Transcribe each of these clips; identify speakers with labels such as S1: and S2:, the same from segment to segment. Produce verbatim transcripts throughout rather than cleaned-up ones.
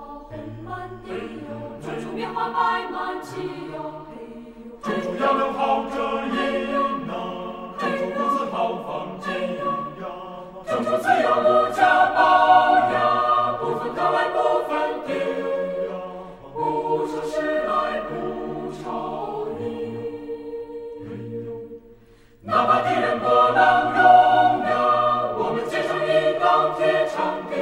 S1: 种出棉花摆满地哟，
S2: 种出杨柳好遮阴呐，种出谷子好放金呀，种出自由无价宝呀，不分高矮不分低呀，不说时来不朝你。哪怕敌人波浪涌呀，我们坚守一道铁长堤。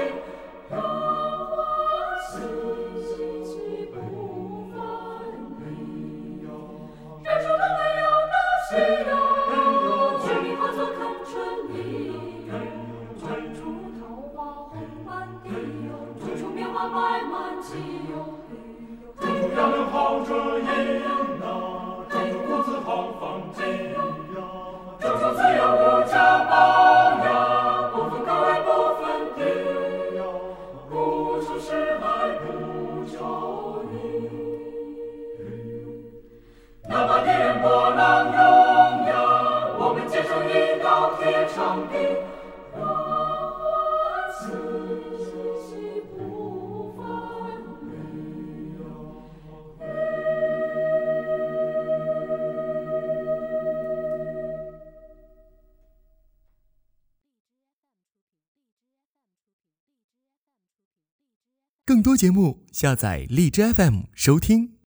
S1: 摆满地哟，
S2: 种出杨柳好遮阴呐，种出谷子好放金呀，种出自由无价宝呀，不分高矮不分低呀，不说时来不朝你。哪怕敌人波浪涌呀，我们坚守一道铁长堤。
S3: 更多节目，下载荔枝 F M 收听。